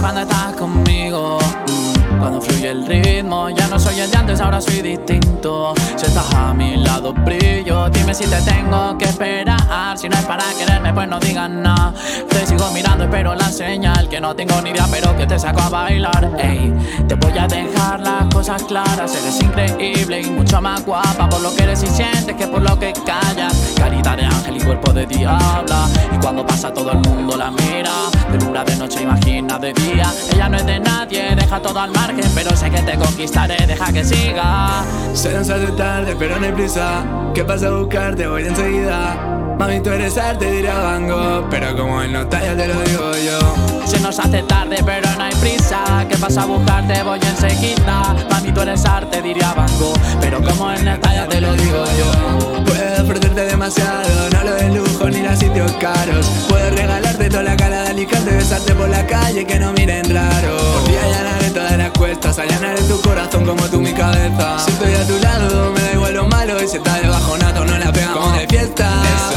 cuando estás conmigo. Cuando fluye el ritmo, ya no soy el de antes, ahora soy distinto. Si estás a mi lado brillo, dime si te tengo que esperar. Si no es para quererme, pues no digas nada. Te sigo mirando, espero la señal. Que no tengo ni idea, pero que te saco a bailar. Ey, te voy a dejar las cosas claras. Eres increíble y mucho más guapa por lo que eres y sientes que por lo que callas. Caridad de ángel y cuerpo de diabla. Y cuando pasa todo el mundo la mira. De luna de noche, imagina de día. Ella no es de nadie, deja todo al margen, pero sé que te conquistaré, deja que siga. Se nos hace tarde, pero no hay prisa. ¿Qué pasa a buscarte? Voy enseguida. Mami, tú eres arte, diría Van Gogh, pero como él no está, ya te lo digo yo. Se nos hace tarde, pero no hay prisa. ¿Qué pasa a buscarte? Voy enseguida. Mami, tú eres arte, diría Van Gogh, pero como él no está, ya te lo digo yo. Puedo ofrecerte demasiado, no lo de lujo ni los sitios caros. Puedo regalarte toda la cara de Alicante, besarte por la calle que no miren raro. Por ti allanaré todas las cuestas, allanaré tu corazón como tú mi cabeza. Si estoy a tu lado, me da igual lo malo. Y si estás de bajonato, no la pegamos como de fiesta.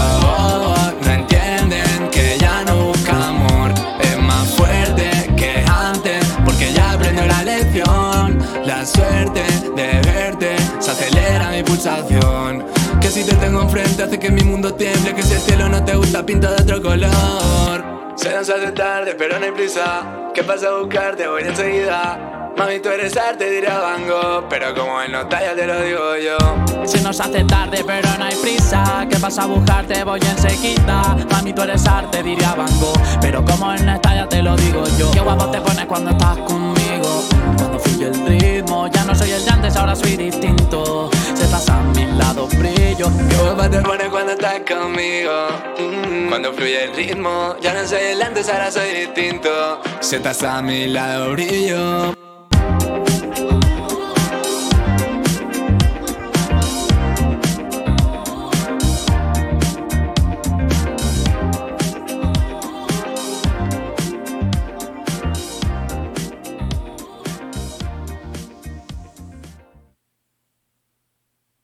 Eso, no entienden que ya no busca amor. Es más fuerte que antes, porque ya aprendió la lección. La suerte de verte se acelera mi pulsación. Que si te tengo enfrente hace que mi mundo tiemble. Que si el cielo no te gusta pinta de otro color. Se nos hace tarde pero no hay prisa. ¿Qué pasa a buscarte? Voy enseguida. Mami, tú eres arte, diría Van Gogh, pero como él no está, ya te lo digo yo. Se nos hace tarde, pero no hay prisa. ¿Qué pasa a buscarte? Voy enseguida. Mami, tú eres arte, diría Van Gogh, pero como él no está, ya te lo digo yo. Qué guapo te pones cuando estás conmigo. Cuando fluye el ritmo, ya no soy el de antes, ahora soy distinto. Si estás a mi lado brillo. Qué guapa te pones cuando estás conmigo. Cuando fluye el ritmo, ya no soy el de antes, ahora soy distinto. Si estás a mi lado brillo.